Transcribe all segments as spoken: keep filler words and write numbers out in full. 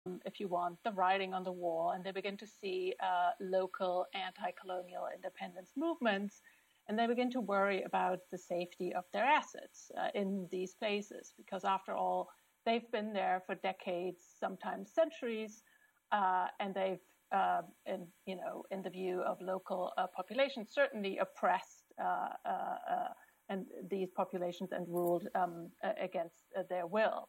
if you want, the writing on the wall, and they begin to see uh, local anti-colonial independence movements, and they begin to worry about the safety of their assets uh, in these places, because after all, they've been there for decades, sometimes centuries, uh, and they've, uh, in, you know, in the view of local uh, populations, certainly oppressed uh, uh, uh, and these populations and ruled um, against uh, their will.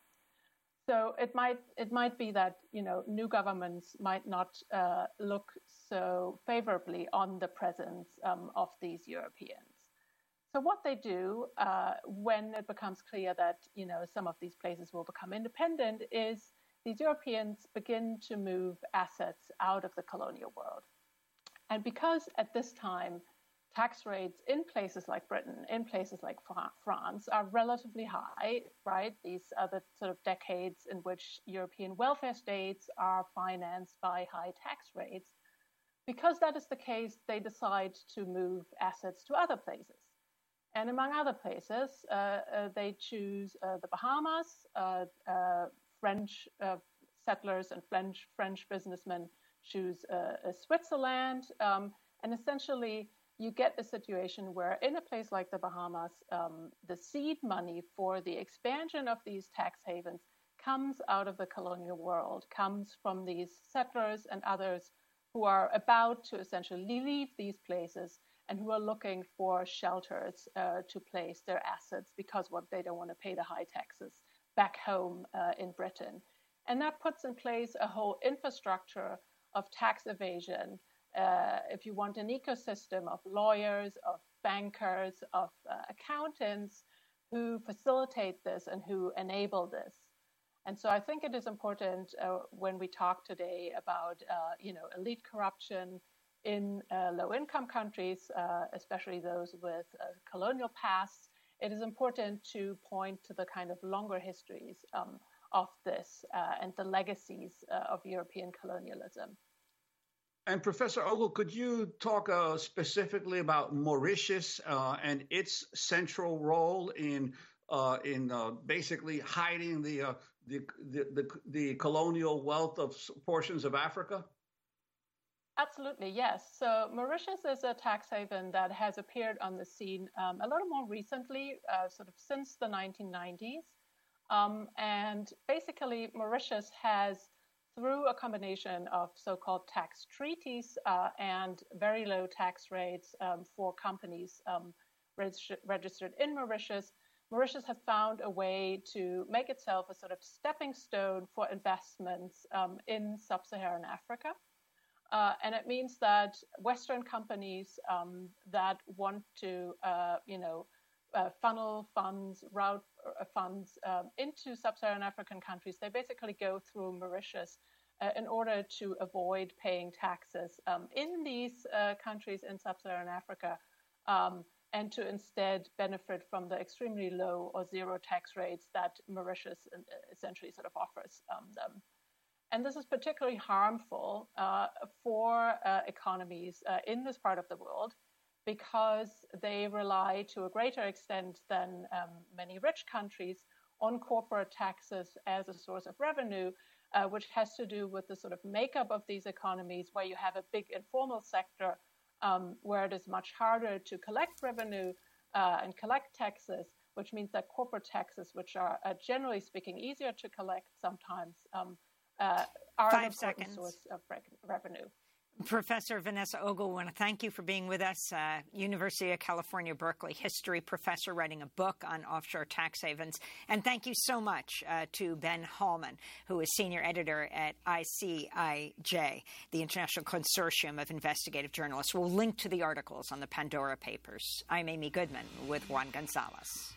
So it might it might be that, you know, new governments might not uh, look so favorably on the presence um, of these Europeans. So what they do uh, when it becomes clear that, you know, some of these places will become independent is these Europeans begin to move assets out of the colonial world. And because at this time, tax rates in places like Britain, in places like France, are relatively high, right? These are the sort of decades in which European welfare states are financed by high tax rates. Because that is the case, they decide to move assets to other places. And among other places, uh, uh, they choose uh, the Bahamas. Uh, uh, French uh, settlers and French, French businessmen choose uh, uh, Switzerland. Um, and essentially, you get a situation where in a place like the Bahamas, um, the seed money for the expansion of these tax havens comes out of the colonial world, comes from these settlers and others who are about to essentially leave these places and who are looking for shelters uh, to place their assets because what they don't want to pay the high taxes back home uh, in Britain. And that puts in place a whole infrastructure of tax evasion. Uh, if you want an ecosystem of lawyers, of bankers, of uh, accountants who facilitate this and who enable this. And so I think it is important uh, when we talk today about, uh, you know, elite corruption in uh, low-income countries, uh, especially those with uh, colonial pasts, it is important to point to the kind of longer histories um, of this uh, and the legacies uh, of European colonialism. And Professor Ogle, could you talk uh, specifically about Mauritius uh, and its central role in uh, in uh, basically hiding the, uh, the, the the the colonial wealth of portions of Africa? Absolutely, yes. So Mauritius is a tax haven that has appeared on the scene um, a little more recently, uh, sort of since the nineteen nineties. Um, and basically, Mauritius has, through a combination of so-called tax treaties uh, and very low tax rates um, for companies um, regist- registered in Mauritius, Mauritius has found a way to make itself a sort of stepping stone for investments um, in sub-Saharan Africa. Uh, and it means that Western companies um, that want to, uh, you know, uh, funnel funds, route uh, funds um, into sub-Saharan African countries, they basically go through Mauritius uh, in order to avoid paying taxes um, in these uh, countries in sub-Saharan Africa, um, and to instead benefit from the extremely low or zero tax rates that Mauritius essentially sort of offers um, them. And this is particularly harmful uh, for uh, economies uh, in this part of the world because they rely to a greater extent than um, many rich countries on corporate taxes as a source of revenue, uh, which has to do with the sort of makeup of these economies where you have a big informal sector um, where it is much harder to collect revenue uh, and collect taxes, which means that corporate taxes, which are uh, generally speaking easier to collect sometimes, um, Uh, are Five an important seconds. source of re- revenue. Professor Vanessa Ogle, I want to thank you for being with us. Uh, University of California, Berkeley history professor writing a book on offshore tax havens. And thank you so much uh, to Ben Hallman, who is senior editor at I C I J, the International Consortium of Investigative Journalists. We'll link to the articles on the Pandora Papers. I'm Amy Goodman with Juan Gonzalez.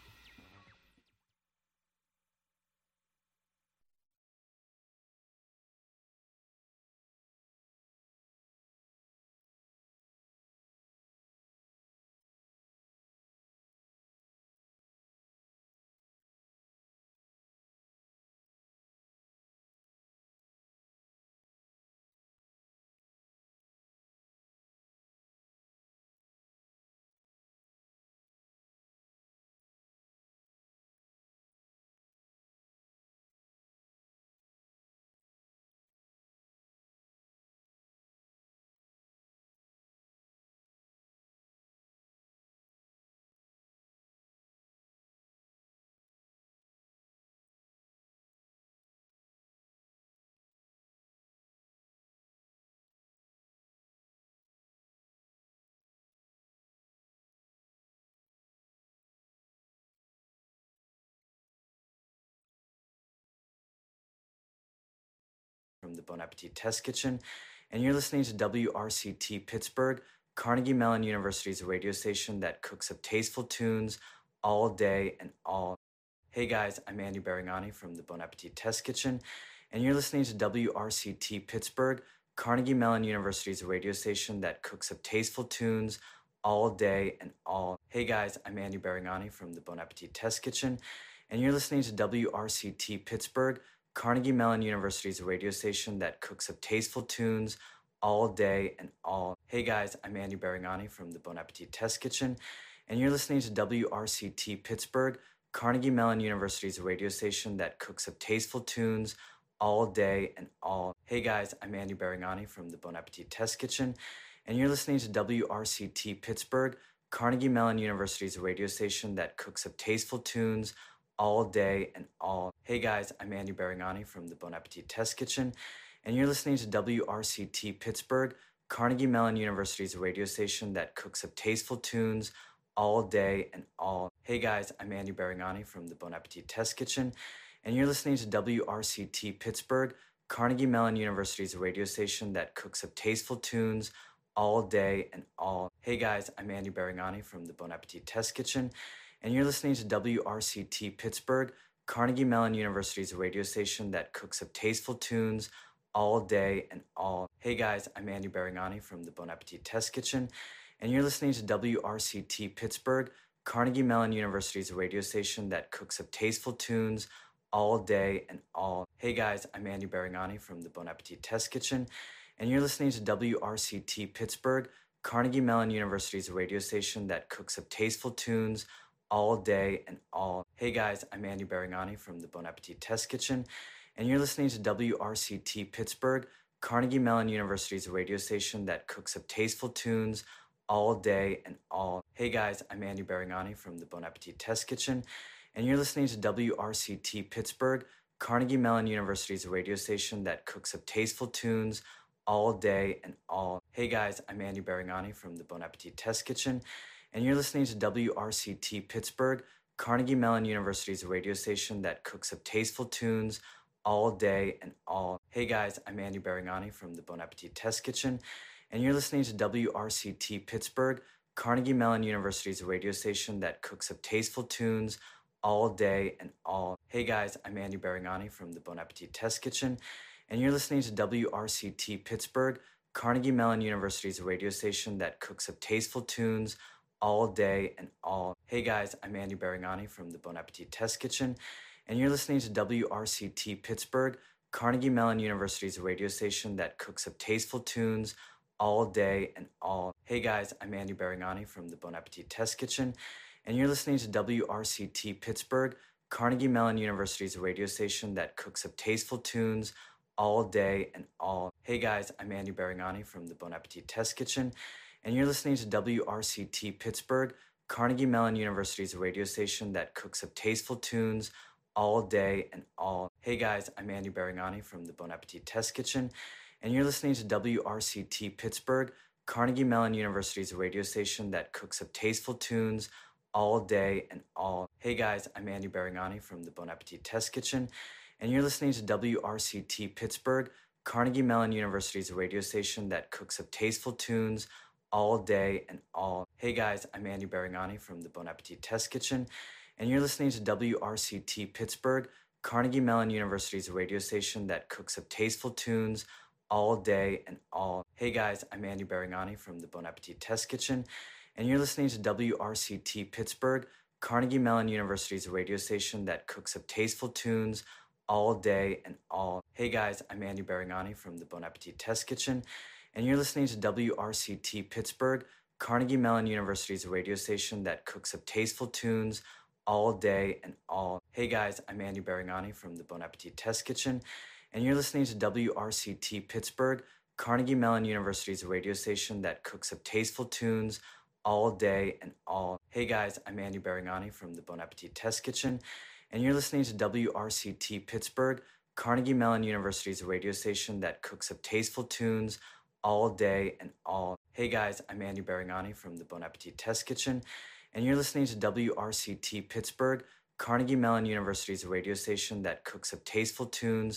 from the Bon Appetit Test Kitchen, and you're listening to W R C T Pittsburgh, Carnegie Mellon University's radio station that cooks up tasteful tunes all day and all. Hey guys, I'm Andy Barignani from the Bon Appetit Test Kitchen, and you're listening to W R C T Pittsburgh, Carnegie Mellon University's radio station that cooks up tasteful tunes all day and all. Hey guys, I'm Andy Barignani from the Bon Appetit Test Kitchen, and you're listening to W R C T Pittsburgh, Carnegie Mellon University's radio station that cooks up tasteful tunes all day and all. Hey guys, I'm Andy Barignani from the Bon Appetit Test Kitchen, and you're listening to W R C T Pittsburgh, Carnegie Mellon University's radio station that cooks up tasteful tunes all day and all. Hey guys, I'm Andy Barignani from the Bon Appetit Test Kitchen, and you're listening to W R C T Pittsburgh, Carnegie Mellon University's radio station that cooks up tasteful tunes all day and all. Hey guys, I'm Andy Barignani from the Bon Appetit Test Kitchen, and you're listening to W R C T Pittsburgh, Carnegie Mellon University's radio station that cooks up tasteful tunes all day and all. Hey guys, I'm Andy Barignani from the Bon Appetit Test Kitchen, and you're listening to W R C T Pittsburgh, Carnegie Mellon University's radio station that cooks up tasteful tunes all day and all. Hey guys, I'm Andy Barignani from the Bon Appetit Test Kitchen, and you're listening to W R C T Pittsburgh, Carnegie Mellon University's radio station that cooks up tasteful tunes all day and all. Hey guys, I'm Andy Barignani from the Bon Appetit Test Kitchen, and you're listening to W R C T Pittsburgh, Carnegie Mellon University's radio station that cooks up tasteful tunes all day and all. Hey guys, I'm Andy Barignani from the Bon Appetit Test Kitchen, and you're listening to W R C T Pittsburgh, Carnegie Mellon University's radio station that cooks up tasteful tunes all day and all. Hey guys, I'm Andy Barignani from the Bon Appetit Test Kitchen, and you're listening to W R C T Pittsburgh, Carnegie Mellon University's radio station that cooks up tasteful tunes all day and all. Hey guys, I'm Andy Barignani from the Bon Appetit Test Kitchen, and you're listening to W R C T Pittsburgh, Carnegie Mellon University's radio station that cooks up tasteful tunes all day and all. Hey guys, I'm Andy Barignani from the Bon Appetit Test Kitchen, and you're listening to W R C T Pittsburgh, Carnegie Mellon University's radio station that cooks up tasteful tunes all day and all. Hey guys, I'm Andy Barignani from the Bon Appetit Test Kitchen, and you're listening to W R C T Pittsburgh, Carnegie Mellon University's radio station that cooks up tasteful tunes all day and all. Hey guys, I'm Andy Barignani from the Bon Appetit Test Kitchen, and you're listening to W R C T Pittsburgh, Carnegie Mellon University's radio station that cooks up tasteful tunes all day and all. Hey guys, I'm Andy Barignani from the Bon Appetit Test Kitchen, and you're listening to W R C T Pittsburgh, Carnegie Mellon University's radio station that cooks up tasteful tunes all day and all. Hey guys, I'm Andy Barignani from the Bon Appetit Test Kitchen, and you're listening to W R C T Pittsburgh, Carnegie Mellon University's radio station that cooks up tasteful tunes all day and all. Hey guys, I'm Andy Barignani from the Bon Appetit Test Kitchen, and you're listening to W R C T Pittsburgh, Carnegie Mellon University's radio station that cooks up tasteful tunes all day and all. Hey guys, I'm Andy Barignani from the Bon Appetit Test Kitchen, and you're listening to W R C T Pittsburgh, Carnegie Mellon University's radio station that cooks up tasteful tunes all day and all. Hey guys, I'm Andy Barignani from the Bon Appetit Test Kitchen, and you're listening to W R C T Pittsburgh, Carnegie Mellon University's radio station that cooks up tasteful tunes all day and all. Hey guys, I'm Andy Barignani from the Bon Appetit Test Kitchen, and you're listening to W R C T Pittsburgh, Carnegie Mellon University's radio station that cooks up tasteful tunes all day and all. Hey guys, I'm Andy Barignani from the Bon Appetit Test Kitchen, and you're listening to W R C T Pittsburgh, Carnegie Mellon University's radio station that cooks up tasteful tunes all day and all. Hey guys, I'm Andy Barignani from the Bon Appetit Test Kitchen, and you're listening to W R C T Pittsburgh, Carnegie Mellon University's radio station that cooks up tasteful tunes all day and all. Hey guys, I'm Andy Barignani from the Bon Appetit Test Kitchen, and you're listening to W R C T Pittsburgh, Carnegie Mellon University's radio station that cooks up tasteful tunes all day and all. Hey guys, I'm Andy Barignani from the Bon Appetit Test Kitchen, and you're listening to W R C T Pittsburgh, Carnegie Mellon University's radio station that cooks up tasteful tunes all day and all. Hey guys, I'm Andy Barignani from the Bon Appetit Test Kitchen, and you're listening to W R C T Pittsburgh, Carnegie Mellon University's radio station that cooks up tasteful tunes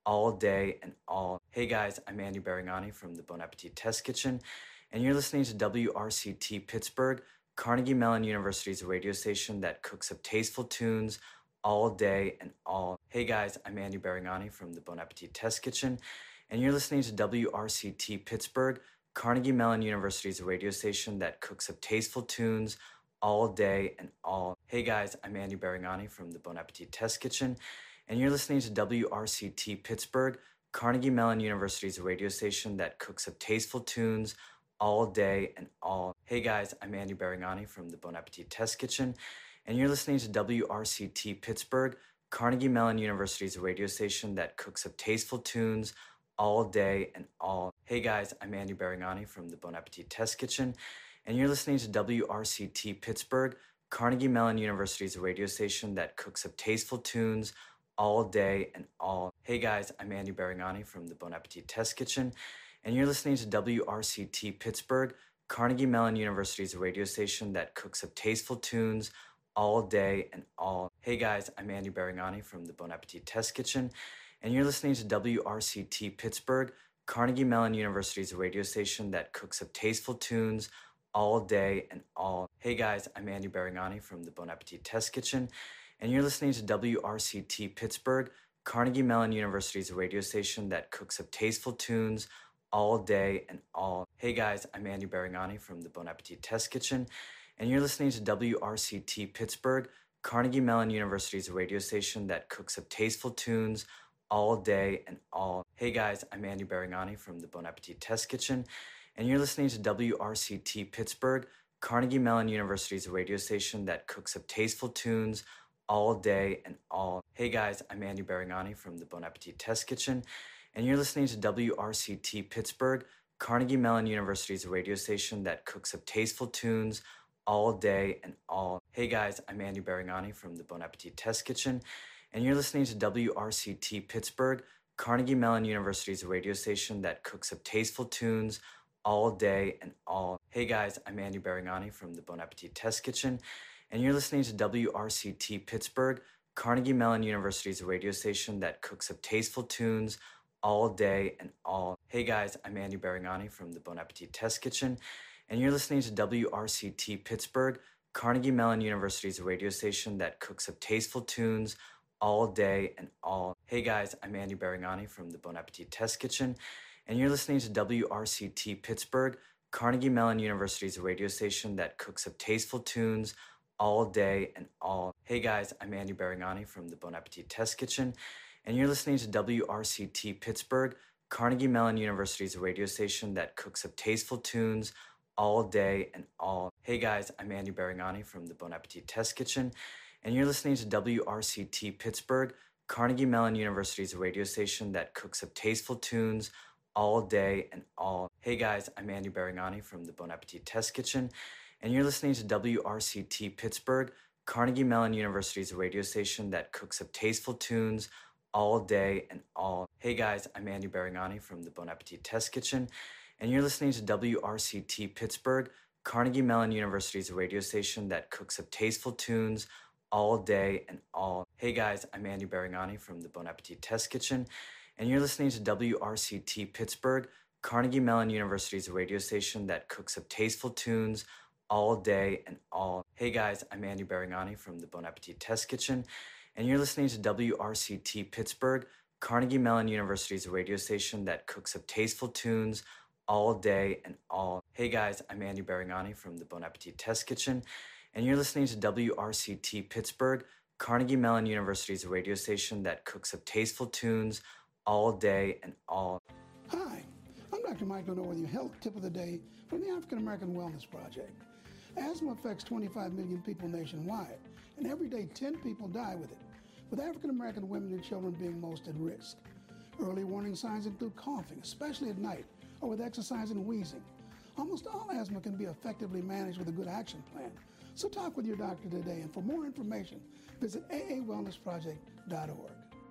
all day and all. Hey guys, I'm Andy Barignani from the Bon Appetit Test Kitchen, and you're listening to W R C T Pittsburgh, Carnegie Mellon University's radio station that cooks up tasteful tunes all day and all. Hey guys, I'm Andy Barignani from the Bon Appetit Test Kitchen, and you're listening to W R C T Pittsburgh, Carnegie Mellon University's radio station that cooks up tasteful tunes all day and all. Hey guys, I'm Andy Barignani from the Bon Appetit Test Kitchen, and you're listening to W R C T Pittsburgh, Carnegie Mellon University's radio station that cooks up tasteful tunes all day and all. Hey guys, I'm Andy Barignani from the Bon Appetit Test Kitchen, and you're listening to W R C T Pittsburgh, Carnegie Mellon University's radio station that cooks up tasteful tunes all day and all. Hey guys, I'm Andy Barignani from the Bon Appetit Test Kitchen, and you're listening to W R C T Pittsburgh, Carnegie Mellon University's radio station that cooks up tasteful tunes all day and all. Hey guys, I'm Andy Barignani from the Bon Appetit Test Kitchen, and you're listening to W R C T Pittsburgh, Carnegie Mellon University's radio station that cooks up tasteful tunes all day and all. Hey guys, I'm Andy Barignani from the Bon Appetit Test Kitchen, and you're listening to W R C T Pittsburgh, Carnegie Mellon University's radio station that cooks up tasteful tunes all day and all. Hey guys, I'm Andy Barignani from the Bon Appetit Test Kitchen, and you're listening to W R C T Pittsburgh, Carnegie Mellon University's radio station that cooks up tasteful tunes all day and all. Hey guys, I'm Andy Barignani from the Bon Appetit Test Kitchen, and you're listening to W R C T Pittsburgh, Carnegie Mellon University's radio station that cooks up tasteful tunes all day and all. Hey guys, I'm Andy Barignani from the Bon Appetit Test Kitchen, and you're listening to W R C T Pittsburgh, Carnegie Mellon University's radio station that cooks up tasteful tunes all day and all. Hey guys, I'm Andy Barignani from the Bon Appetit Test Kitchen, and you're listening to W R C T Pittsburgh, Carnegie Mellon University's radio station that cooks up tasteful tunes all day and all. Hey guys, I'm Andy Barignani from the Bon Appetit Test Kitchen, and you're listening to W R C T Pittsburgh, Carnegie Mellon University's radio station that cooks up tasteful tunes all day and all. Hey guys, I'm Andy Barignani from the Bon Appetit Test Kitchen, and you're listening to W R C T Pittsburgh, Carnegie Mellon University's radio station that cooks up tasteful tunes all day and all. Hey guys, I'm Andy Barignani from the Bon Appetit Test Kitchen, and you're listening to W R C T Pittsburgh, Carnegie Mellon University's radio station that cooks up tasteful tunes all day and all. Hey guys, I'm Andy Barignani from the Bon Appetit Test Kitchen, and you're listening to W R C T Pittsburgh, Carnegie Mellon University's radio station that cooks up tasteful tunes all day and all. Hey guys, I'm Andy Barignani from the Bon Appetit Test Kitchen, and you're listening to W R C T Pittsburgh, Carnegie Mellon University's radio station that cooks up tasteful tunes all day and all. Hey guys, I'm Andy Barignani from the Bon Appetit Test Kitchen, and you're listening to W R C T Pittsburgh, Carnegie Mellon University's radio station that cooks up tasteful tunes all day and all. Hey guys, I'm Andy Barignani from the Bon Appetit Test Kitchen, and you're listening to W R C T Pittsburgh, Carnegie Mellon University's radio station that cooks up tasteful tunes all day and all. Hey guys, I'm Andy Barignani from the Bon Appetit Test Kitchen, and you're listening to W R C T Pittsburgh, Carnegie Mellon University's radio station that cooks up tasteful tunes all day and all. Hey guys, I'm Andy Barignani from the Bon Appetit Test Kitchen, and you're listening to W R C T Pittsburgh, Carnegie Mellon University's radio station that cooks up tasteful tunes all day and all. Hey guys, I'm Andy Barignani from the Bon Appetit Test Kitchen, and you're listening to W R C T Pittsburgh, Carnegie Mellon University's radio station that cooks up tasteful tunes all day and all. Hey guys, I'm Andy Barignani from the Bon Appetit Test Kitchen, and you're listening to W R C T Pittsburgh, Carnegie Mellon University's radio station that cooks up tasteful tunes all day and all. Hi, I'm Doctor Michael Norworthy, health tip of the day from the African American Wellness Project. Asthma affects twenty-five million people nationwide, and every day ten people die with it, with African American women and children being most at risk. Early warning signs include coughing, especially at night, or with exercise and wheezing. Almost all asthma can be effectively managed with a good action plan. So talk with your doctor today, and for more information, visit A A wellness project dot org.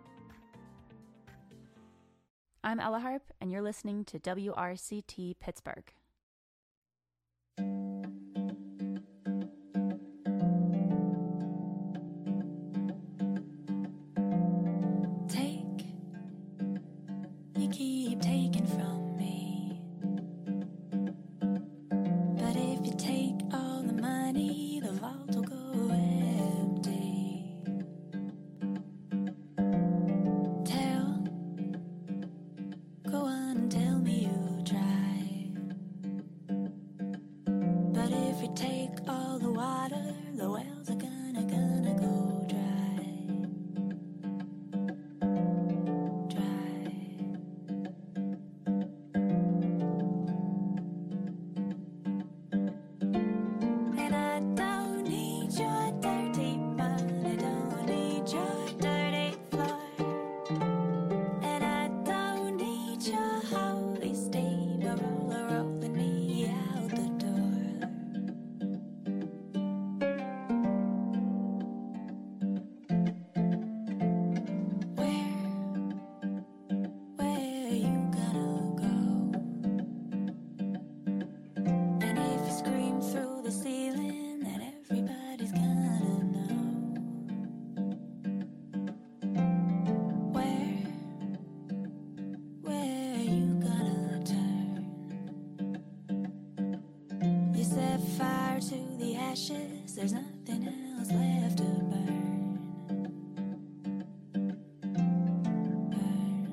I'm Ella Harp, and you're listening to W R C T Pittsburgh. keep taking from me. But if you take all the money, the vault will go empty. Tell, go on and tell me you tried. But if you take all the water, the wells are gonna, gonna go dry. There's nothing else left to burn. Burn.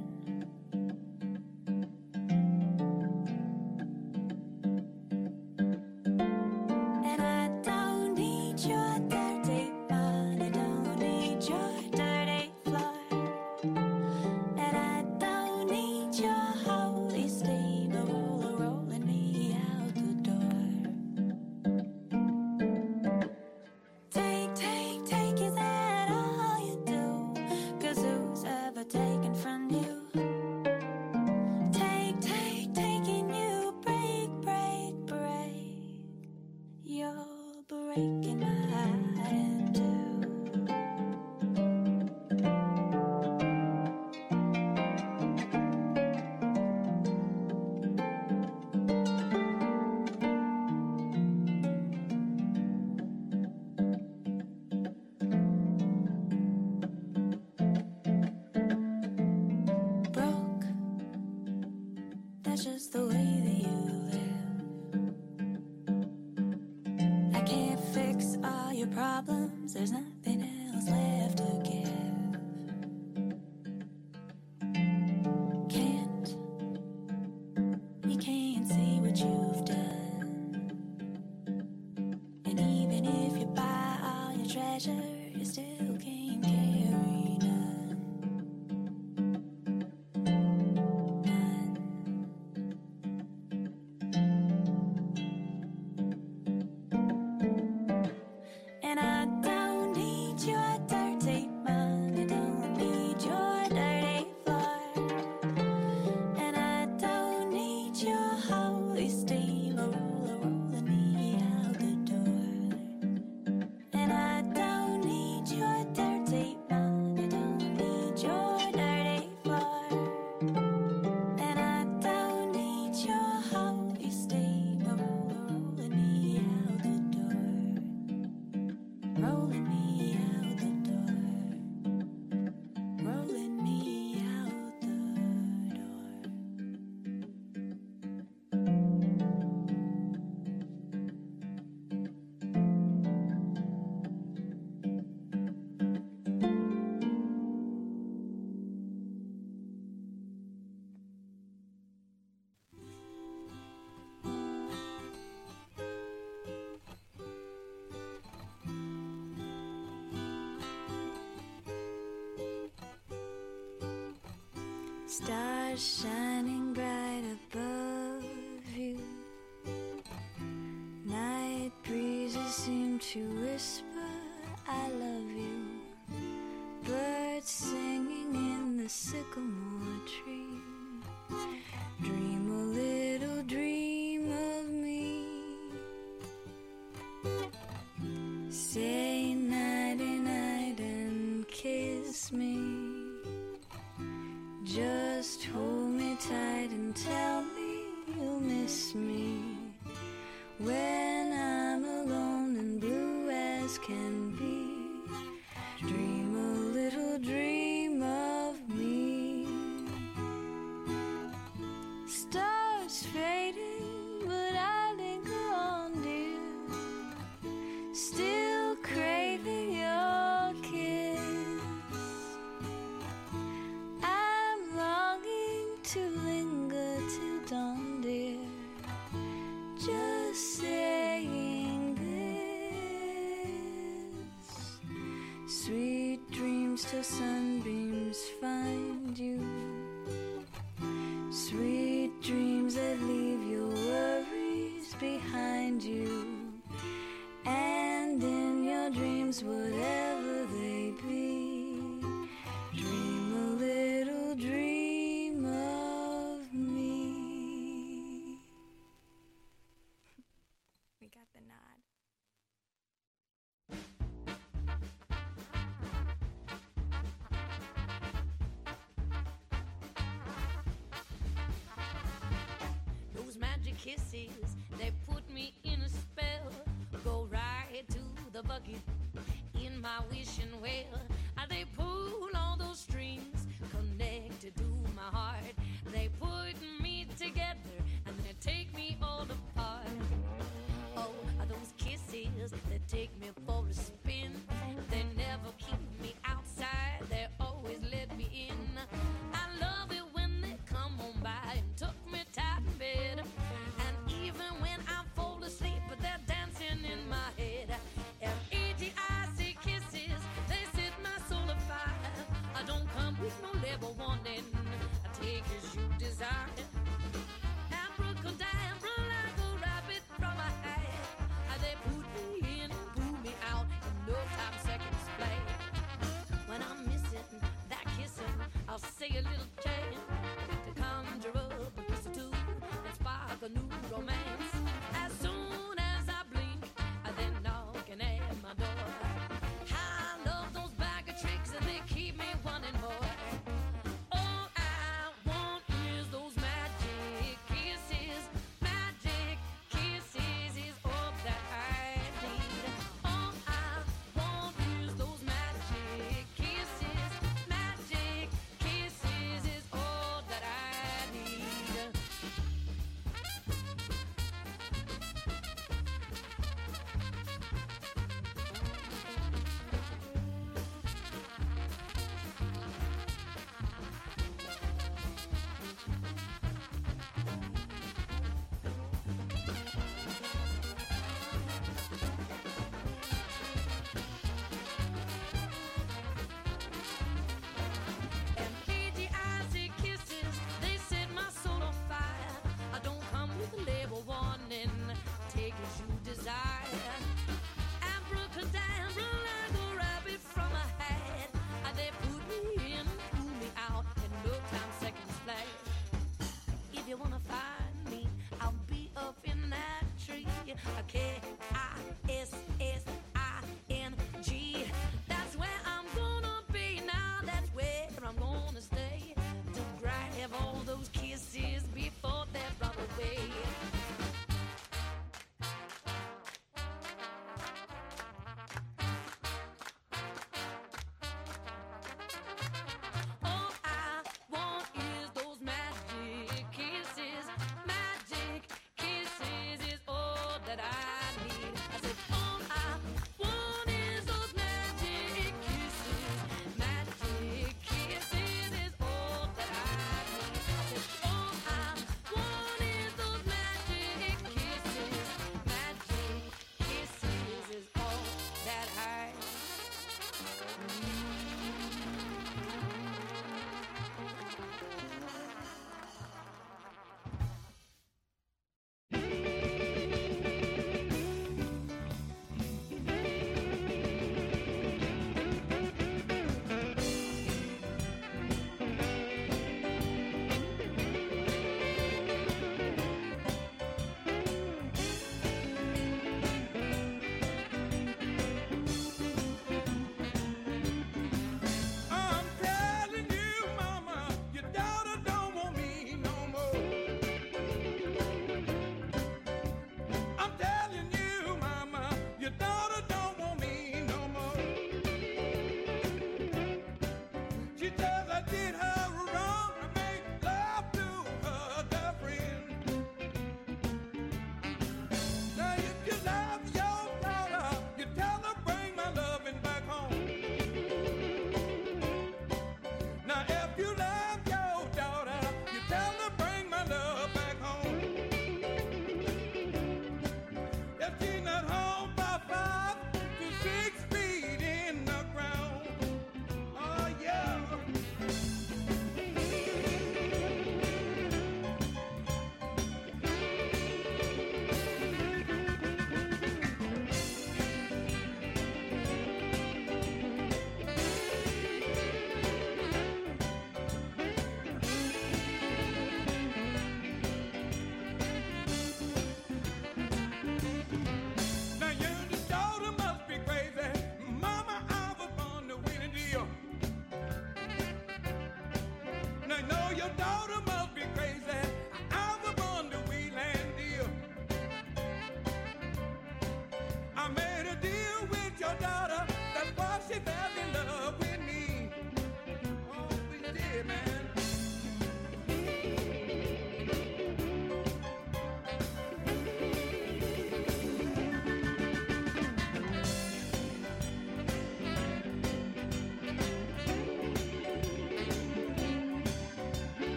And I don't need your dirty money, don't need your dirty floor. And I don't need your holy steamroller rolling me out the door. Take, take, take, is that all you do? 'Cause who's ever taken from you? Take, take, taking you, break, break, break. You're breaking my heart in two. Broke, that's just the way that you live. I can't fix all your problems, there's nothing else left to give. Can't, you can't see what you've done. And even if you buy all your treasure, you still can't carry none. None. And I don't need your dirty money, don't need your dirty floor. And I don't need your holy steamroller rolling me out the door. And I don't need your dirty money, don't need your dirty floor. And I don't need your holy steamroller rolling me out the door. Rolling me out the door. Rolling me out the door. Stars shining bright above you. Night breezes seem to whisper, I love you. Birds singing in the sycamore tree. Dream a little dream of me. Say nighty night and kiss me. Just hold me tight and tell me you'll miss me when I'm alone and blue as can be. Dream a little dream of me. Stars fading, but I linger on, dear. Still craving your kiss. I'm longing to linger till dawn, dear. Just saying this. Sweet dreams till sunbeams find you. Sweet dreams that leave your worries behind you. And in your dreams, whatever they be, dream a little dream of me. We got the nod. Those magic kisses, they put me in a spell. Go right to the bucket in my wishing well. And they pull all those strings connected to my heart. They put me together and they take me all apart. Oh, are those kisses that take me for a spin? They never keep me outside, they always let me in. I love it when they come on by and tuck me tight in bed. And even when I fall asleep, but they're dancing in my head. And E G I C kisses, they set my soul afire. I don't come with no label warning, I take as you desire. Abracadabra, like a rabbit from a hat. They put me in and pull me out in no time seconds flat. When I'm missing that kissing, I'll say a little chant to conjure up a kiss or two and spark a new romance. As soon as I blink, they're knocking at my door. I love those bag of tricks and they keep me wanting more. All I want is those magic kisses. Magic kisses is all that I need. All I want is those magic kisses. Magic kisses is all that I need. And E G I C kisses, they set my soul on fire. I don't come with a label warning, take as you desire. Abracadabra, like a rabbit from a hat. They put me in, pull me out in no time seconds flat. If you wanna find me, I'll be up in that tree. K I S S I N G. That's where I'm gonna be now. That's where I'm gonna stay. To grab all those kisses before they're brought away. All I want is those magic kisses. Magic kisses is all that I need.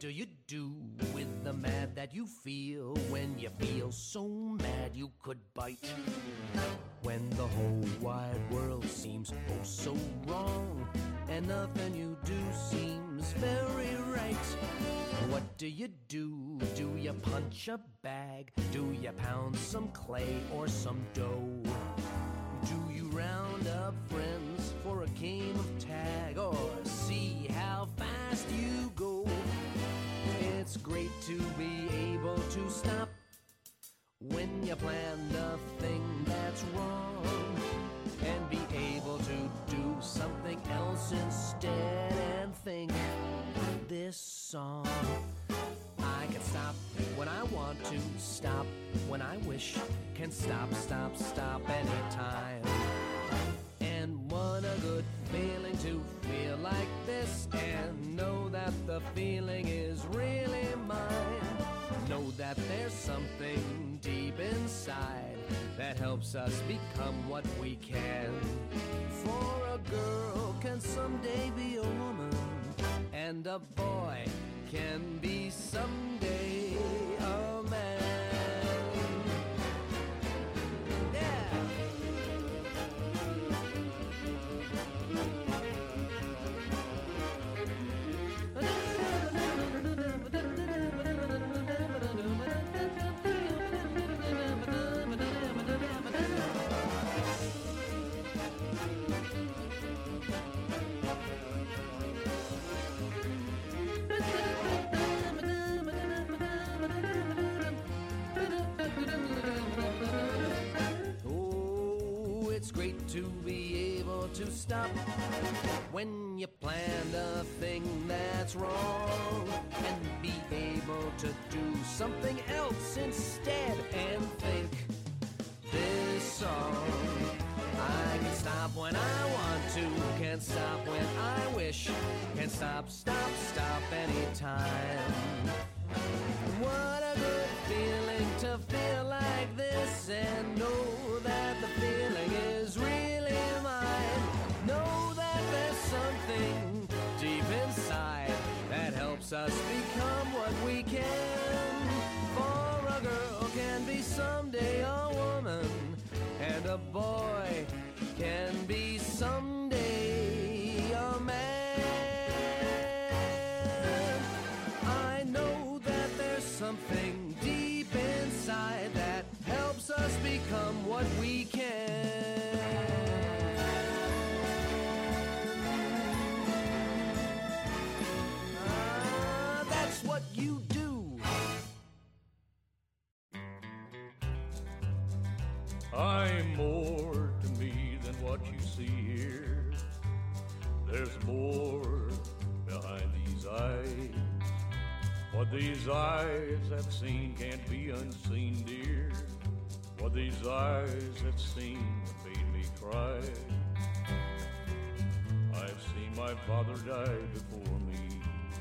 do you do with the mad that you feel when you feel so mad you could bite? When the whole wide world seems oh so wrong and nothing you do seems very right. What do you do? Do you punch a bag? Do you pound some clay or some dough? Do you round up friends for a game of tag or see how fast you go? It's great to be able to stop when you plan the thing that's wrong and be able to do something else instead and think this song. I can stop when I want to, stop when I wish, can stop, stop, stop anytime. And what a good feeling to feel like this and know that the feeling is really mine. Know that there's something deep inside that helps us become what we can. For a girl can someday be a woman, and a boy can be someday a man. To be able to stop when you planned a thing that's wrong and be able to do something else instead and think this song. I can stop when I want to, can stop when I wish, can stop, stop, stop anytime. What a good feeling to feel like this and know that the feeling is really mine. Know that there's something deep inside that helps us become what we can. For a girl can be someday a woman, and a boy can be someday a man. I know that there's something deep inside that helps us become what we can. Ah, that's what you do. I'm more to me than what you see here. There's more behind these eyes. What these eyes have seen can't be unseen, dear. What these eyes have seen made me cry. I've seen my father die before me.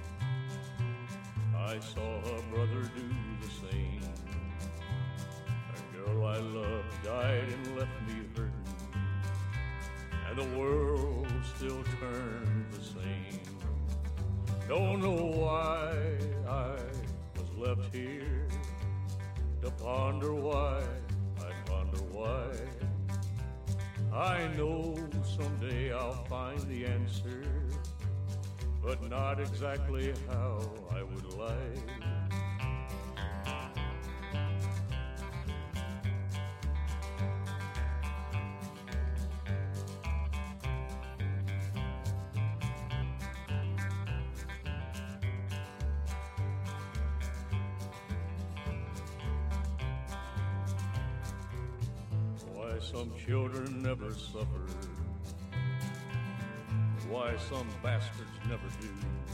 I saw her brother do the same. A girl I loved died and left me hurting, and the world still turned the same. Don't know why I was left here to ponder why, I ponder why. I know someday I'll find the answer, but not exactly how I would like. Some children never suffered, why some bastards never do.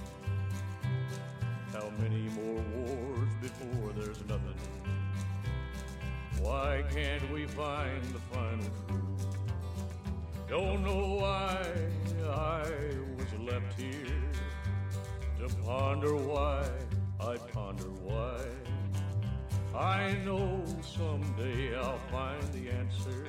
How many more wars before there's nothing? Why can't we find the final truth? Don't know why I was left here to ponder why, I ponder why. I know someday I'll find the answer.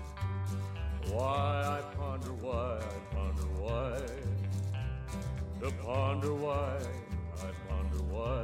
Why I ponder why, I ponder why. To ponder why, I ponder why.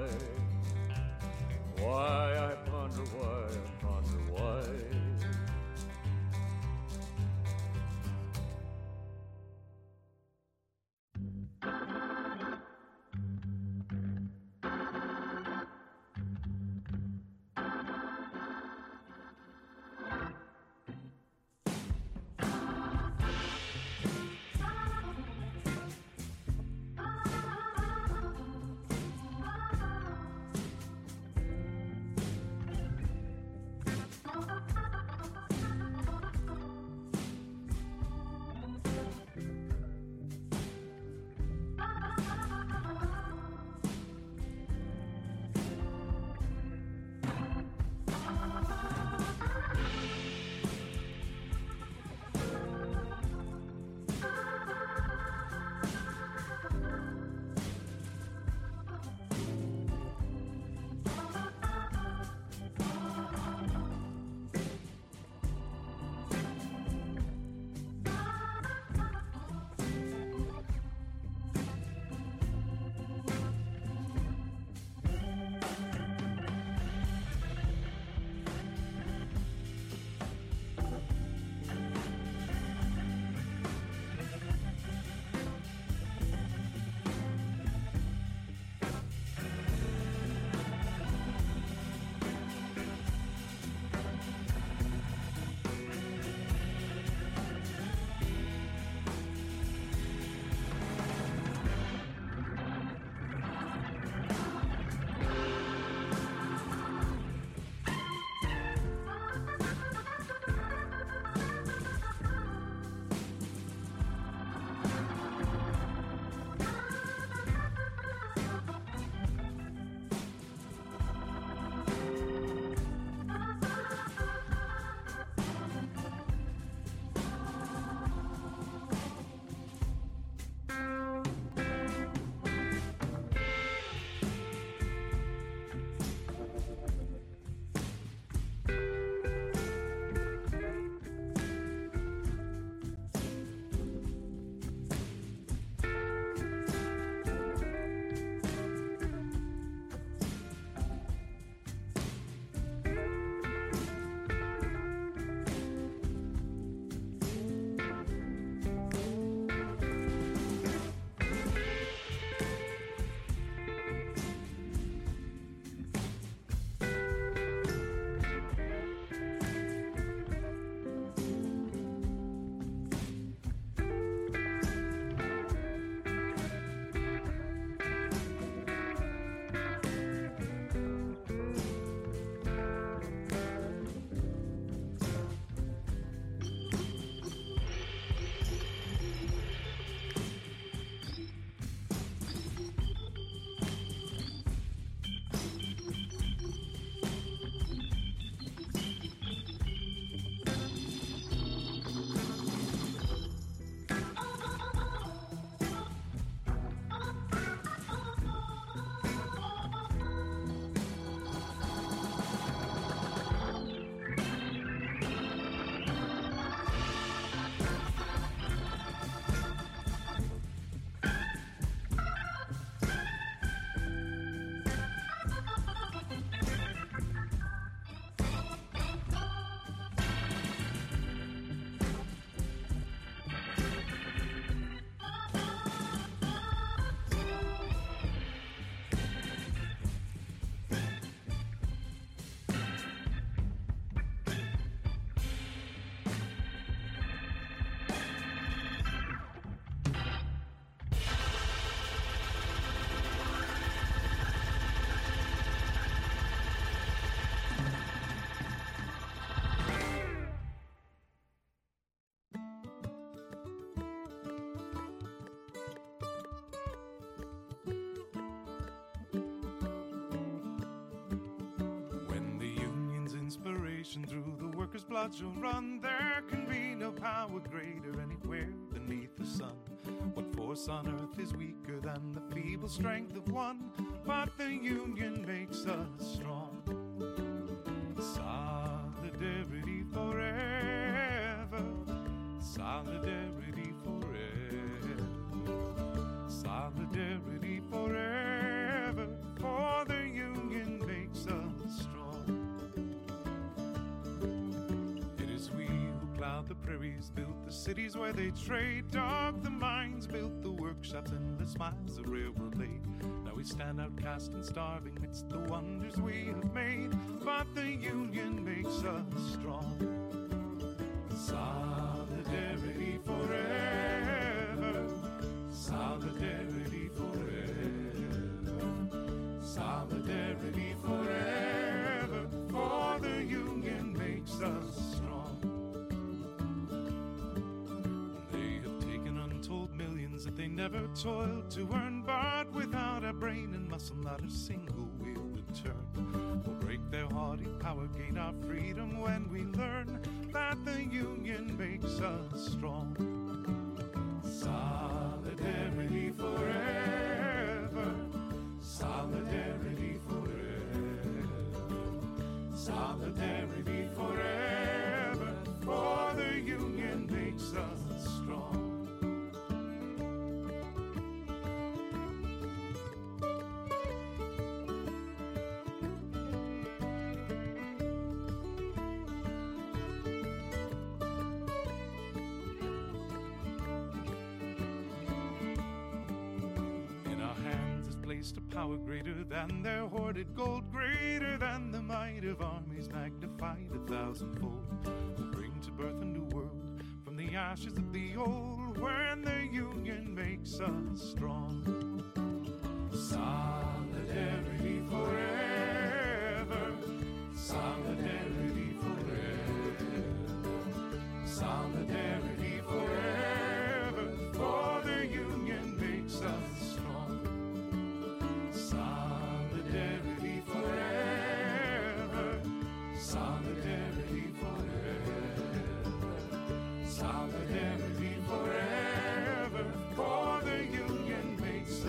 liberation through the workers' blood shall run. There can be no power greater anywhere beneath the sun. What force on earth is weaker than the feeble strength of one? But the union makes us strong. Solidarity forever. Solidarity forever. Solidarity forever. For the union makes us strong. It is we who plowed the prairies, built the cities where they trade, dug the mines, built the workshops, endless miles of railroad laid. Now we stand outcast and starving midst the wonders we have made, but the union makes us strong. Solidarity forever. Solidarity forever. Solidarity forever. For the union makes us strong. They have taken untold millions that they never toiled to earn, but without our brain and muscle, not a single wheel would turn. We'll break their haughty power, gain our freedom when we learn that the union makes us strong. Solidarity forever. Solidarity forever. Solidarity forever. For the union makes us strong. A power greater than their hoarded gold, greater than the might of armies magnified a thousandfold. Will bring to birth a new world from the ashes of the old, when the union makes us strong. Solidarity forever. Solidarity forever. Solidarity forever. For the union makes us strong. Solidarity forever. Solidarity forever. Solidarity forever. For the union makes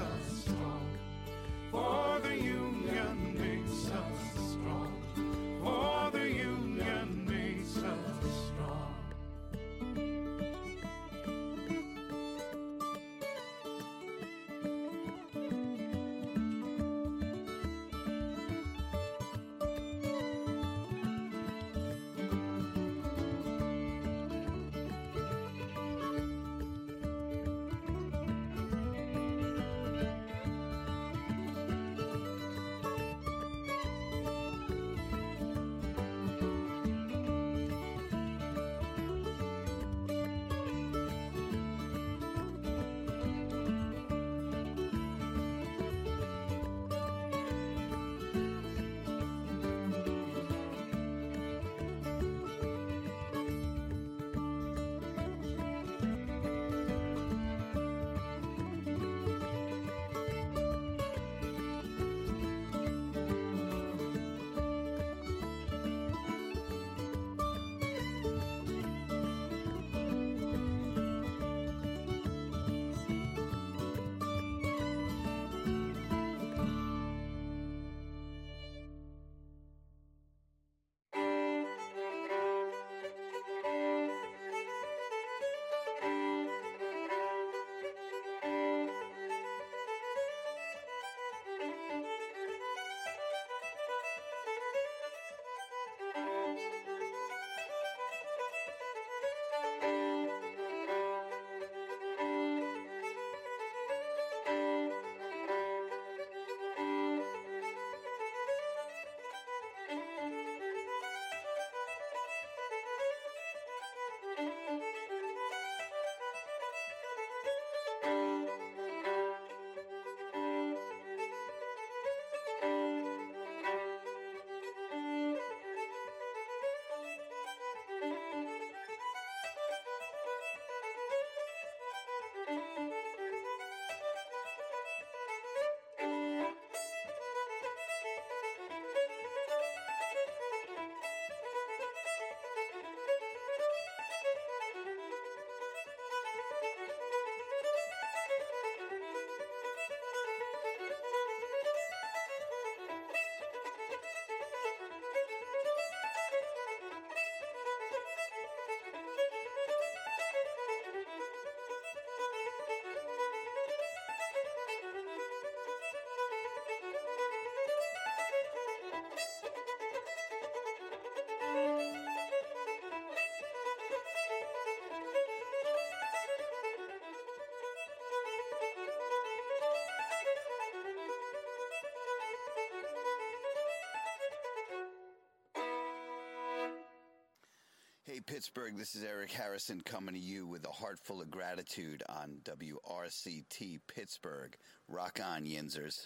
Pittsburgh, this is Eric Harrison coming to you with a heart full of gratitude on W R C T Pittsburgh. Rock on, Yinzers.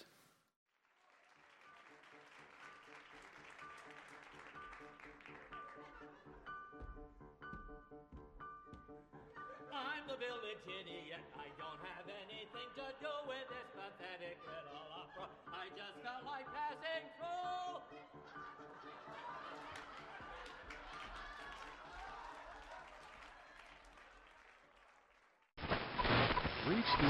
I'm the village idiot. I don't have anything to do with this pathetic little opera. I just felt like passing through. Reach the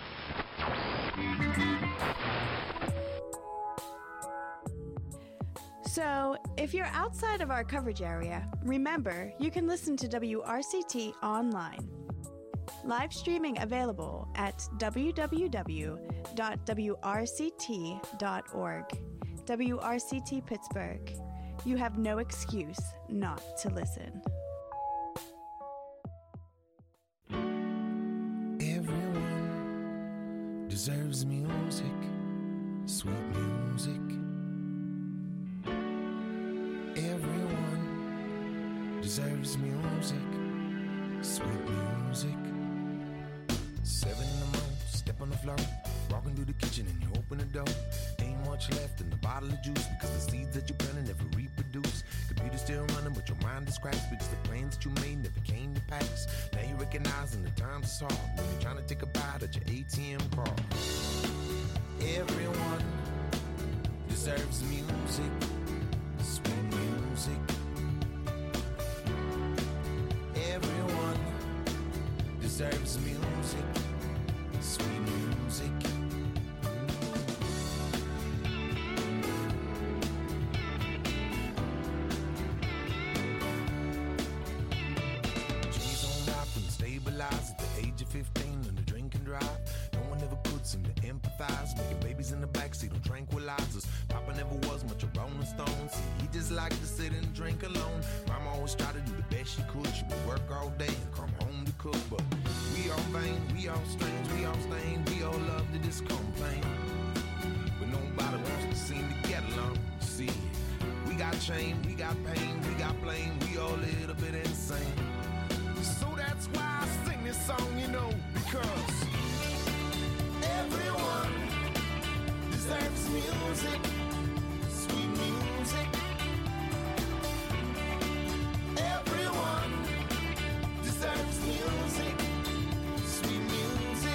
So, if you're outside of our coverage area, remember you can listen to W R C T online. Live streaming available at w w w dot w r c t dot org. W R C T Pittsburgh. You have no excuse not to listen. Everyone deserves music, sweet music. Everyone deserves music, sweet music. Seven in the morning, step on the floor, walking through the kitchen and you open the door. Ain't much left in the bottle of juice because the seeds that you planted never reproduce. Computer still running, but your mind is crashed because the plans that you made never came to pass. Now you recognizing the times is hard when you're trying to take a bite at your A T M card. Everyone deserves music, sweet music. Everyone deserves music, sweet music. G's on life and stabilize at the age of fifteen when the drink and drive. No one ever could seem to empathize. Making babies in the backseat on tranquilizers. Papa never was much a Rolling Stone. See, he just liked to sit and drink alone. Mama always tried to do the best she could. She would work all day and come home to cook. But we all vain, we all strange, we all stained. We all love to just complain. But nobody wants to seem to get along. See, we got shame, we got pain, we got blame. We all a little bit insane. So that's why I sing this song, you know, because everyone deserves music, sweet music. Everyone deserves music, sweet music.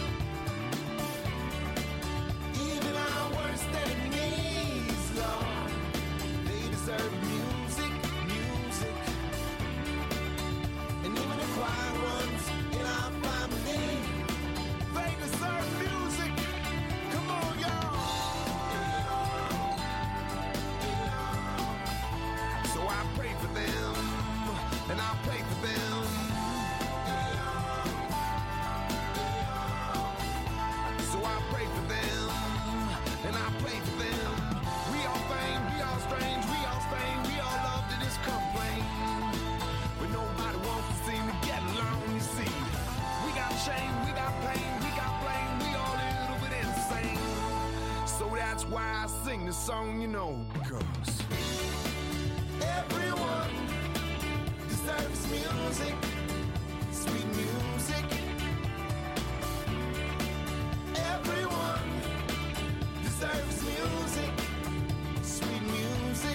Even our worst enemies, Lord, they deserve music, music. And even the quiet ones in our family, they deserve music. Come on, y'all. So I pray for them, and I pray for them. So I pray for them, and I pray for them. We all vain, we all strange, we all stained, we all love to just complain. But nobody wants to seem to get along, you see. We got shame, we got pain, we got blame, we all a little bit insane. So that's why I sing this song, you know, because everyone deserves music, sweet music. Everyone deserves music, sweet music.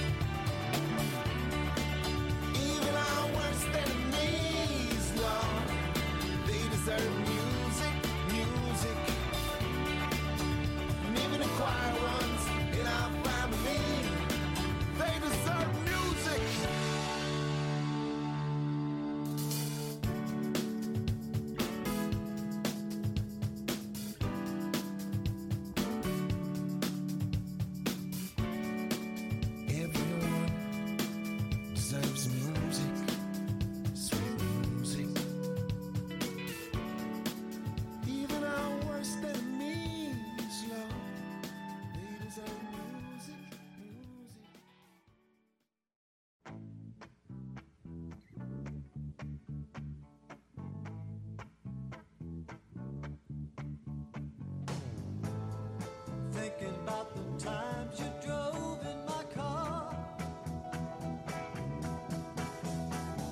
Even our worst enemies, Lord, they deserve music, music. And even the quiet ones in our family, they deserve music. Everyone deserves music, sweet music. Even our worst enemies, Lord, they deserve music, music. Thinking about the times you drove in my car.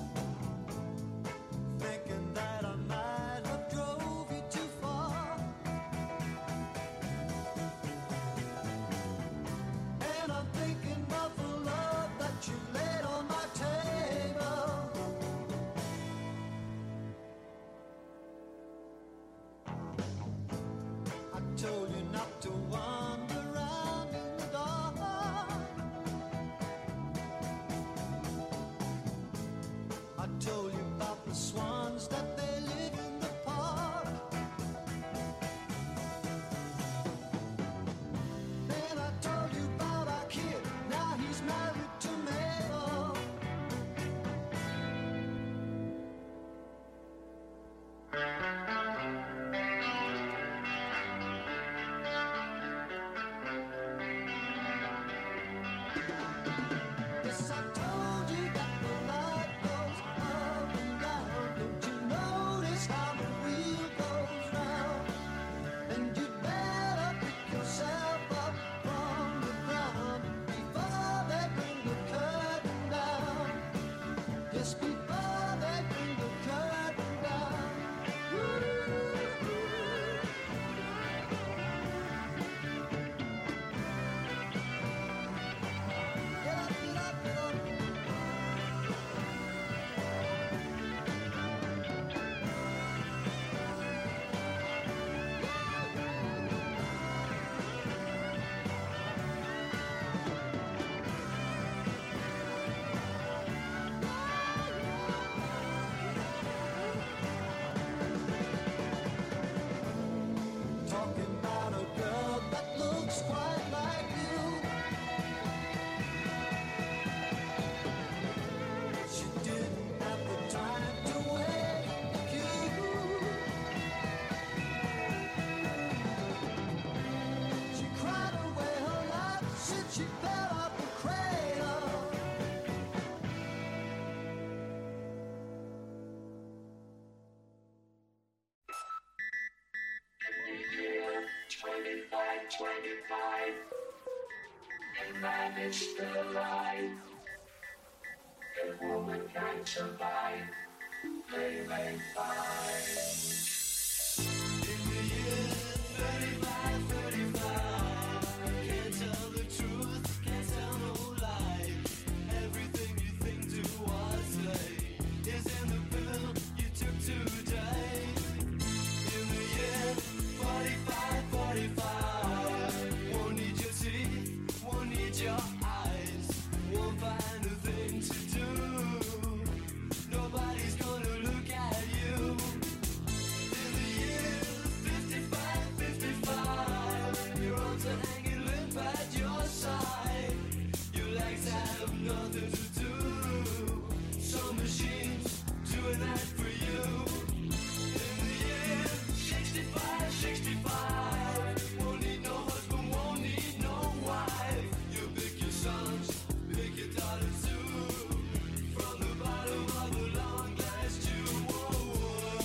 twenty-five, twenty-five. If man is still alive, if woman can survive, they may find. In the year thirty-five, thirty-five, can't tell the truth, can't tell no lies. Everything you think, do or say is in the pill you took today. In the year forty-five, forty-five, won't need your teeth, won't need your eyes, won't find a thing to do. Nobody's gonna look at you. In the year fifty-five, fifty-five, your arms are hanging limp at your side. Your legs have nothing to do. Some machines doing that for you. In the year sixty-five, sixty-five, won't need no husband, won't need no wife. You pick your sons, pick your daughters too. From the bottom of a long glass tube. Whoa, whoa.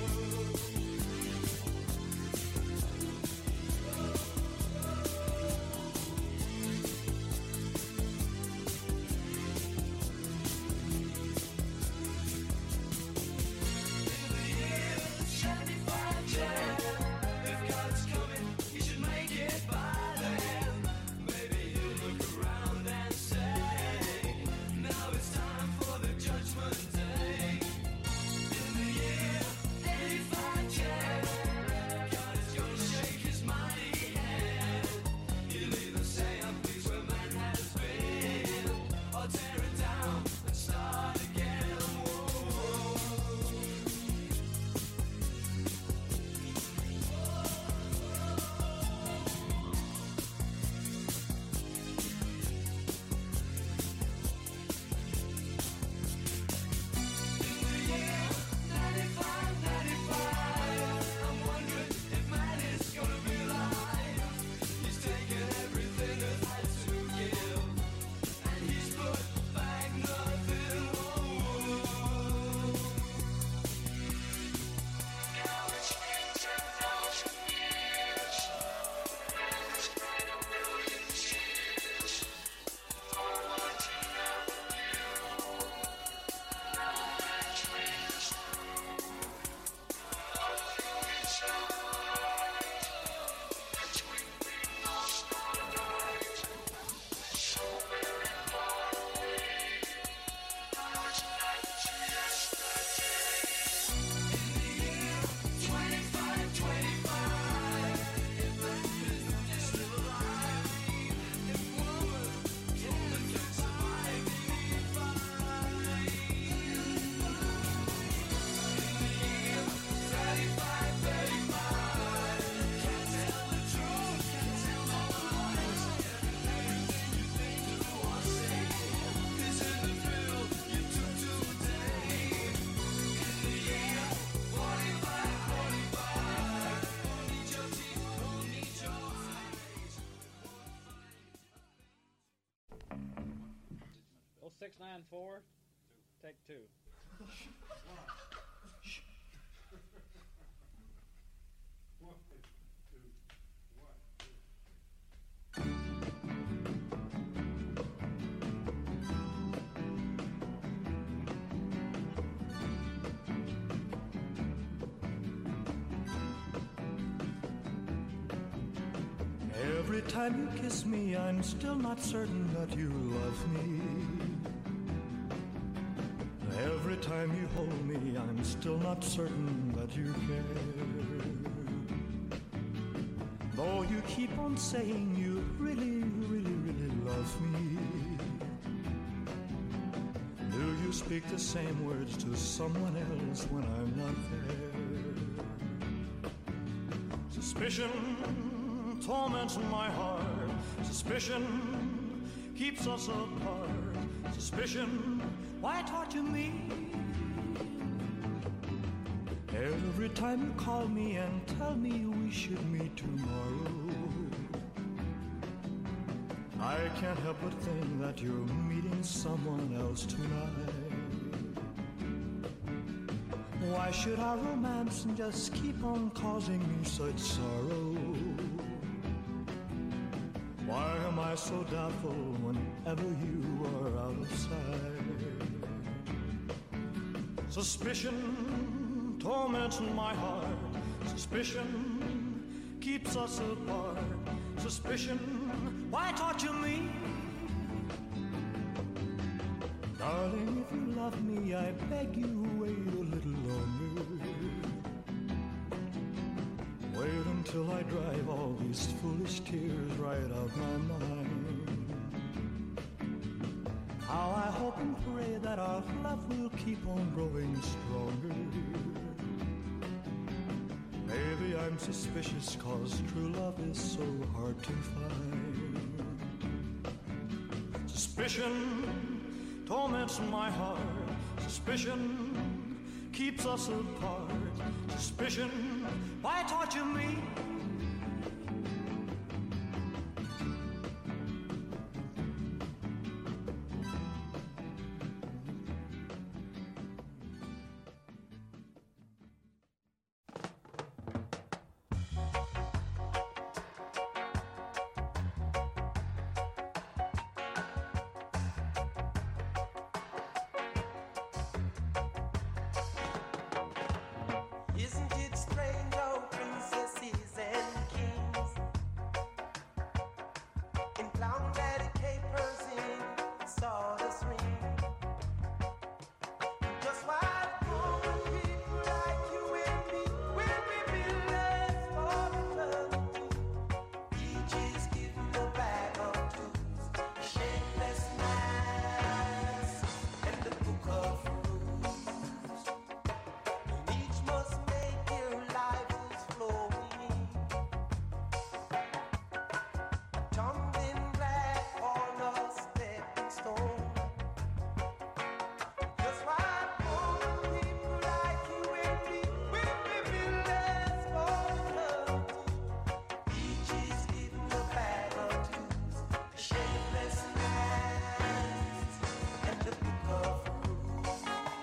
In the year seventy-five, yeah. If God's coming, he should make it by then. Maybe he'll look around and say, now it's time for the judgment day. In the year eighty-five, yeah. God is gonna shake his mighty hand. He'll either say, I'm pleased where man has been, or tear it down and start again. Whoa. ninety-five, ninety-five, I'm wondering if man is gonna be alive. He's taken everything that had to give, and he's put back nothing. Whoa. Now it's been ten thousand years. Man has played a million years for what he never knew. Now man's wings twenty-five, twenty-five. If man is still alive, if woman can survive, they may find. thirty-five, thirty-five, can't tell the truth, can't tell no lies. Everything you think, do or say is in the pill you took today. In the year forty-five, forty-five, won't need your teeth, won't need your eyes. Oh, six nine four, take two. Every time you kiss me, I'm still not certain that you love me. Every time you hold me, I'm still not certain that you care. Though you keep on saying you really, really, really love me, do you speak the same words to someone else when I'm not there? Suspicion torments my heart. Suspicion keeps us apart. Suspicion, why torture me? Every time you call me and tell me we should meet tomorrow, I can't help but think that you're meeting someone else tonight. Why should our romance just keep on causing me such sorrow? Why am I so doubtful whenever you are out of sight? Suspicion torments my heart. Suspicion keeps us apart. Suspicion, why torture me? Darling, if you love me, I beg you, wait a little longer. Wait until I drive all these foolish tears right out my mind. How I hope and pray that our love will keep on growing stronger. Maybe I'm suspicious cause true love is so hard to find. Suspicion torments my heart. Suspicion keeps us apart. Suspicion, why torture me? Isn't it strange how princesses and kings in clown daddy capers in sawdust ring? Just why common people like you and me will be villains for eternity? Each is given a bag of tools, a shapeless mask, and the book of rules. Each must make your lives flowing. A tumbling black on a stepping stone. Just why common people like you and me will be villains for eternity? Each is given a bag of tools, a shapeless mask, and the book of rules.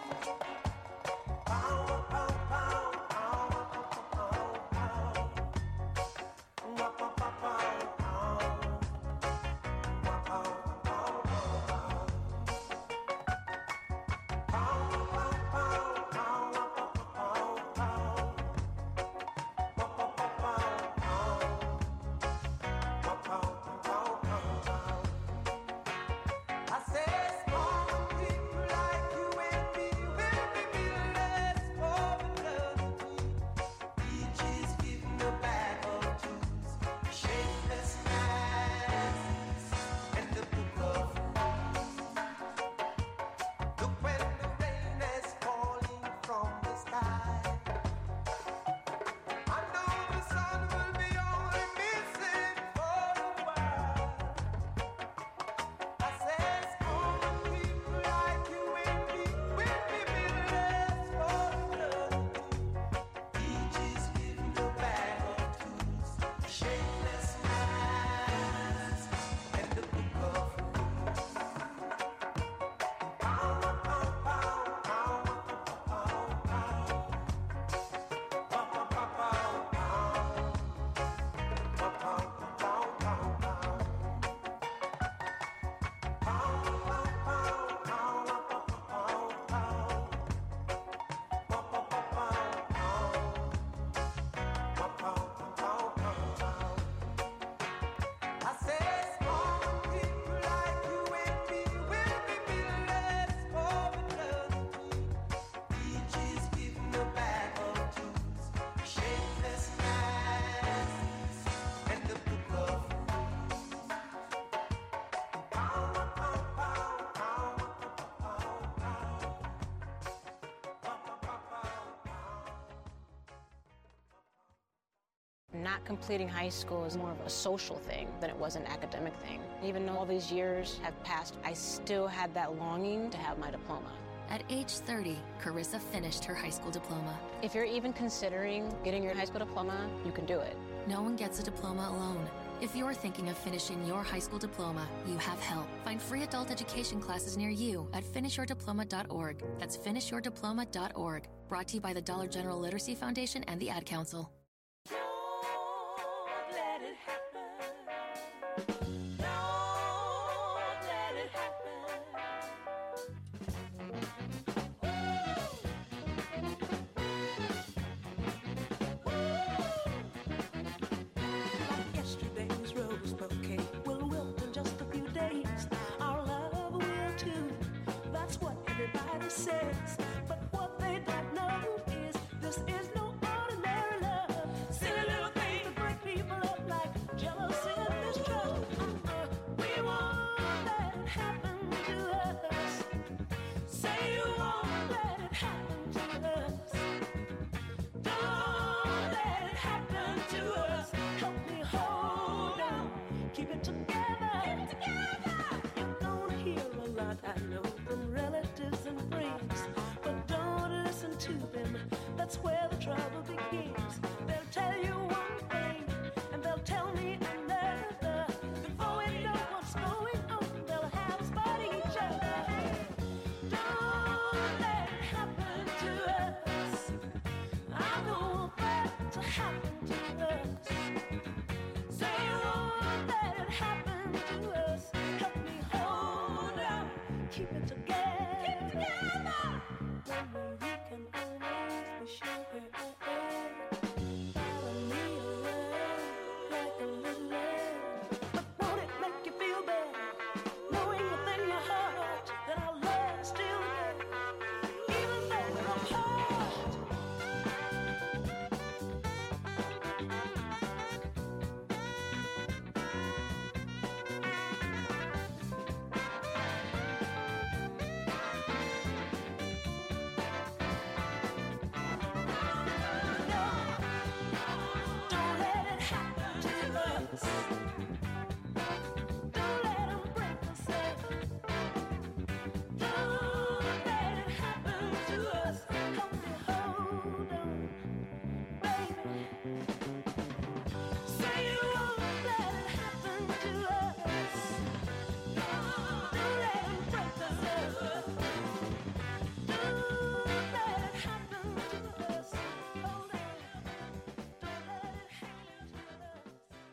Pow, pow, pow, pow, pow, pow, pow. Wah, pow, pow, pow, pow. Wah, pow, pow, pow, pow. Pow, pow, pow, pow, wah, pow, pow, pow. Wah, pow, pow, pow, pow. Wah, pow, pow, pow, pow. I say common people like you and me will be villains for eternity. Each is given a bag of tools, shapeless masks, and the book of rules. Look when the rain is falling from the sky. I know the sun will be only missing for a while. I says common people like you and me will be villains for eternity. Each is given a bag of tools, shapeless masks, and the book of rules. Pow, pow, pow, pow, pow, pow, pow. Pow, pow, pow, pow, pow. Pow, pow, pow, pow, pow. Pow, pow, pow, pow, pow, pow, pow. Pow, pow, pow, pow, pow. Pow, pow, pow, pow, pow. I says common people like you and me will be villains for eternity. Each is given a bag of tools, shapeless masks, and the book of rules. Pow, pow, pow, pow, pow, pow, pow. Pow, pow, pow, pow, pow. Not completing high school is more of a social thing than it was an academic thing. Even though all these years have passed, I still had that longing to have my diploma. At age thirty, Carissa finished her high school diploma. If you're even considering getting your high school diploma, you can do it. No one gets a diploma alone. If you're thinking of finishing your high school diploma, you have help. Find free adult education classes near you at finish your diploma dot org. That's finish your diploma dot org. Brought to you by the Dollar General Literacy Foundation and the Ad Council. Let it happen. says. But what they don't know is this is no ordinary love. Silly little things that break people up like jealousy and mistrust. Uh-uh, we won't let it happen to us. Say you won't let it happen to us. Don't let it happen to us. Help me hold on, keep it together. Keep it together. You're gonna hear a lot, I know, from relatives and friends, but don't listen to them. That's where the trouble begins. They'll tell you one thing, and they'll tell me another. Before we know what's going on, they'll have us fight each other. Don't let it happen to us. I don't want that to happen to us. Say you won't let it happen to us. Help me hold on, keep it together. Keep it together. When we can always be sure we're okay. Follow me around like a little lamb. But won't it make you feel better, knowing within your heart that our love is still there, even though we're apart? Don't let it happen to us. Don't let 'em break us up. Don't let it happen to us. Help me hold on, baby. Say you won't let it happen to us. Don't let 'em break us up. Don't let it happen to us. Hold on. Don't let it happen to us.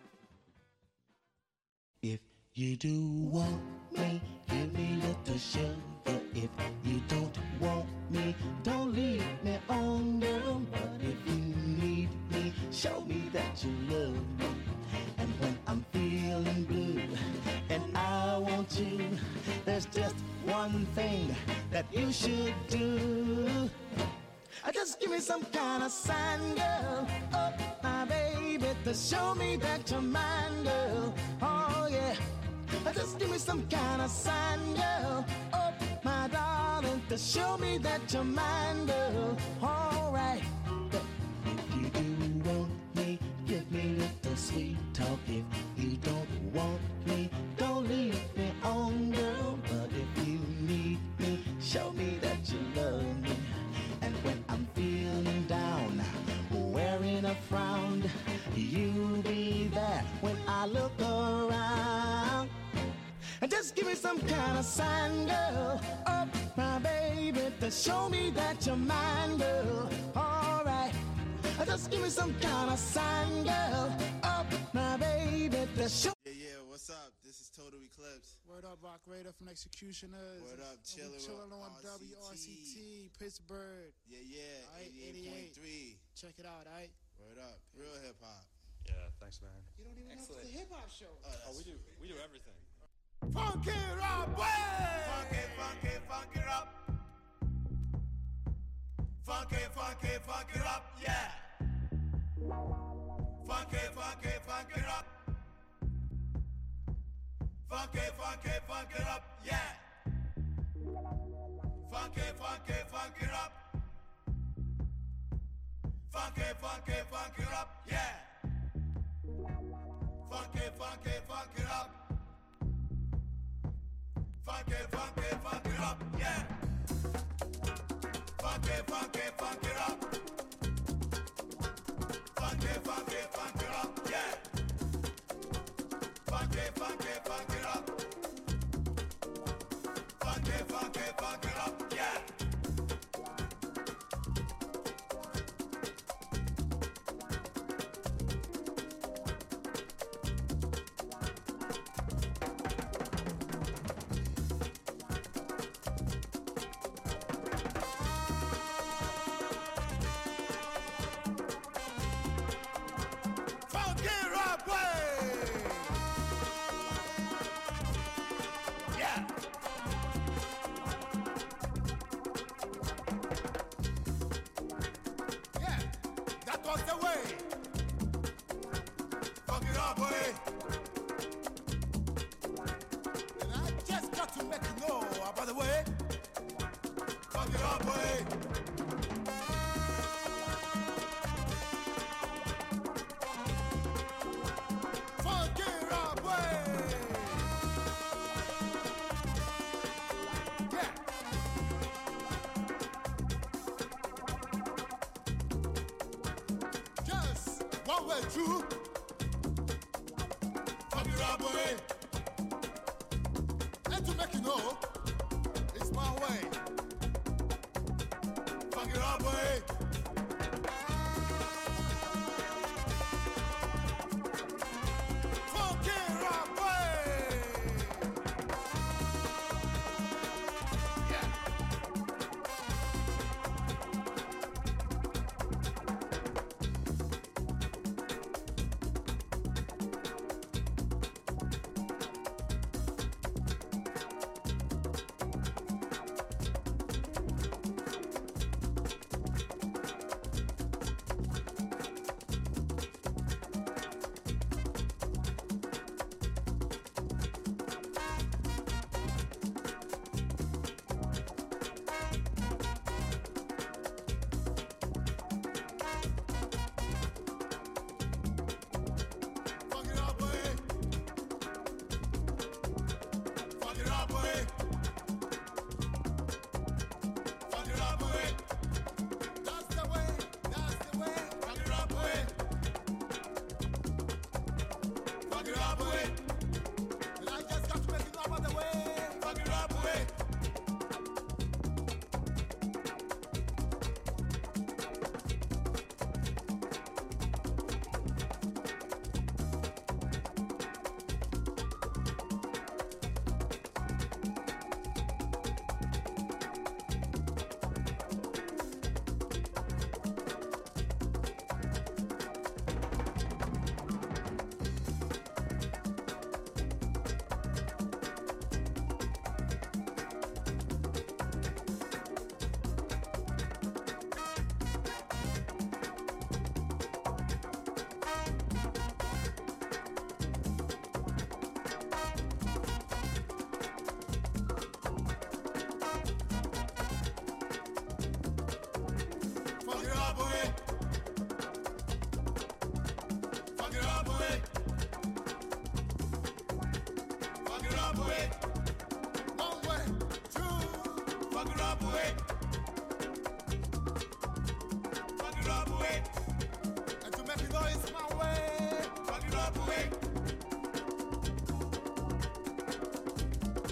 If you do want me, give me little sugar. If you don't want me, don't leave me on, girl. But if you need me, show me that you love me. And when I'm feeling blue and I want you, there's just one thing that you should do. Uh, Just give me some kind of sign, girl. Oh, my baby, to show me that you're mine, girl. Oh, yeah. Uh, Just give me some kind of sign, girl. Oh, my darling, to show me that you're mine, girl. All right. But if you do want me, give me little sweet talk. If you don't want me, don't leave me on, girl. But if you need me, show me that you love me. And when I'm feeling down, wearing a frown, you'll be there when I look around. And just give me some kind of sign, girl. Oh, my baby, to show me that you're mine, girl. All right. Just give me some kind of sign, girl. Oh, my baby, to show. Yeah, yeah, what's up? This is Total Eclipse. Word up, Rock Raider from Executioners. Word up, chillin' with chillin' on R C T. W R C T, Pittsburgh. Yeah, yeah, Aight, eighty-eight point three. Check it out, aight? Word up, real hip hop. Yeah, thanks, man. You don't even Excellent. know it's a hip hop show. Oh, Oh, we do, we do everything. Funky Rock, Funky, funky, funky rock. Funky, funky, funky rock, yeah. Funky, funky, funky rock. Funky, funky, funky rock, yeah. Funky, funky, funky rock. Funky, funky, funky rock, yeah. Funky, funky, funky rock. Funky, funky, funky rock, yeah. Funky, funky, funky rock. Funky, funky, funky rock, yeah. Funky, funky, funky rock. Funky, funky, funky rock, yeah. up, way. And I just got to make you know about the way. Fuck it up, way. Fuck it up, way. Yeah. Just one way through. Fuck it up, way. And to make you know, it's my way. Fuck it up, way. Fuck it up, way. Yeah. Fuck it up, way. Fuck it up, way. Fuck it up, way. That's the way. That's the way. Fuck it up, way. Fuck it up, way. And I just got to make it up on the way. Fuck it up, way. Fuck it up, way. Fuck it up, way. Fuck it up, way. One way, two. Fuck it up, way. Fuck it up, way. And to make it know it's my way. Fuck it up, way.